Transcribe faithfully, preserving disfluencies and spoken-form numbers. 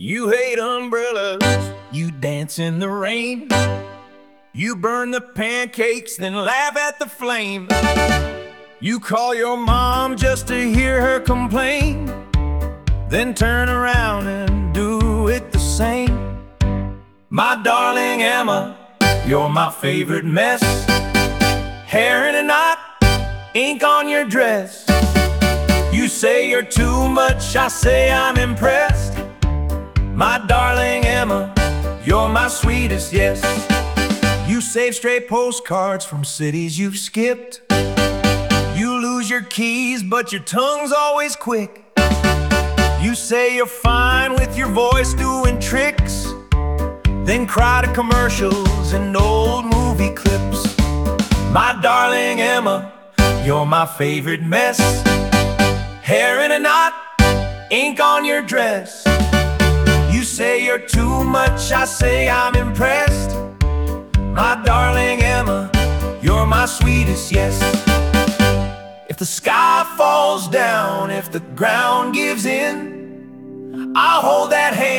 You hate umbrellas, you dance in the rain. You burn the pancakes, then laugh at the flame. You call your mom just to hear her complain, then turn around and do it the same. My darling Emma, you're my favorite mess. Hair in a knot, ink on your dress. You say you're too much, I say I'm impressed. My darling Emma, you're my sweetest, yes. You save stray postcards from cities you've skipped. You lose your keys, but your tongue's always quick. You say you're fine with your voice doing tricks, then cry to commercials and old movie clips. My darling Emma, you're my favorite mess. Hair in a knot, ink on your dress. You say you're too much, I say I'm impressed. My darling Emma, you're my sweetest, yes. If the sky falls down, if the ground gives in, I'll hold that hand.